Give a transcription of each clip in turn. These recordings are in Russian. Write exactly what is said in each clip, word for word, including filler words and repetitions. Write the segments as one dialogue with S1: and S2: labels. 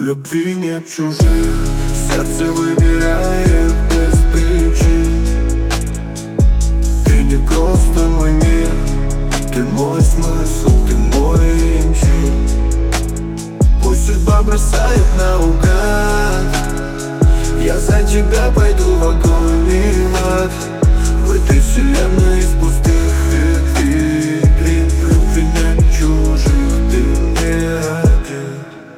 S1: любви нет чужих, сердце выбирает без причин. Ты не просто мой мир, ты мой смысл, ты мой интим. Пусть судьба бросает наугад, я за тебя пойду в огонь и в ад. В этой вселенной из пустых витрин любви нет чужих, ты не один.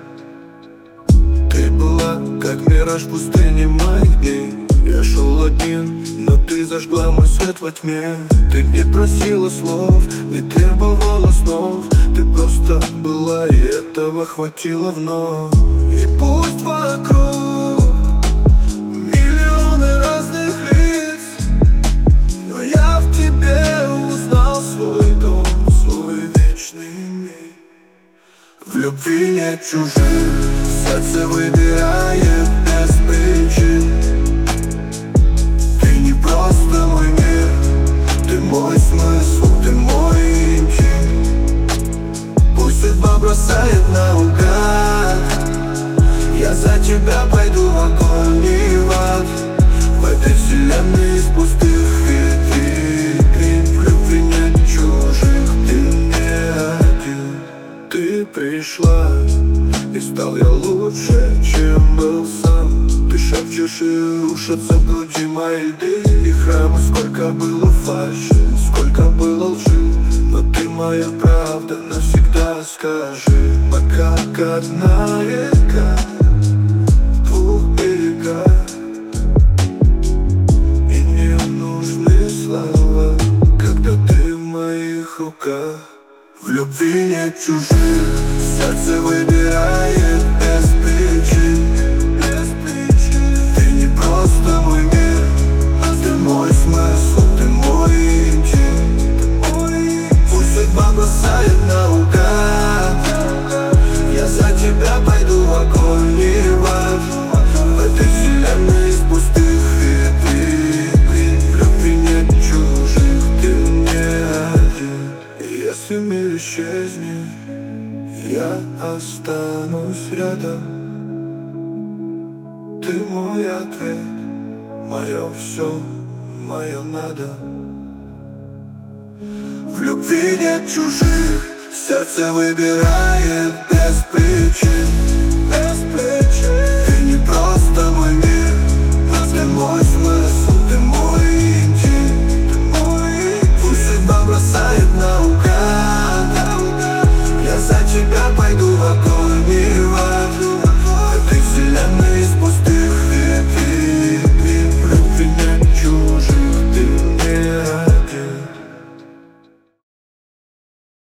S1: Ты была как мираж в пустыне моих дней. Я шел один, но ты зажгла мой свет во тьме. Ты не просила слов, не требовала снов. Ты просто была, и этого хватило вновь. И пусть вокруг миллионы разных лиц, но я в тебе узнал свой дом, свой вечный мир. В любви нет чужих, сердце выбирает без причин. Ты не просто мой мир, ты мой смысл, ты мой интим. Пусть судьба бросает наугад, я за тебя пойду в огонь и в ад. В этой вселенной из пустых витрин в любви нет чужих, ты не один. Ты пришла, и стал я лучше, чем был сам. Ты шепчешь, и рушатся в груди мои льды и храмы. Сколько было фальши, сколько было лжи, но ты моя правда навсегда, скажи. Мы как одна река, двух берегах, и не нужны слова, когда ты в моих руках. В любви нет чужих, сердце выбирает без причин. Без причин. Ты не просто мой мир, ты мой смысл, ты мой интим. Пусть судьба бросает наугад, я за тебя пойду в огонь и в ад. В этой вселенной из пустых витрин в любви нет чужих, ты не один. И если мир исчезнет, я останусь рядом. Ты мой ответ, мое все, мое надо. В любви нет чужих, сердце выбирает без причин.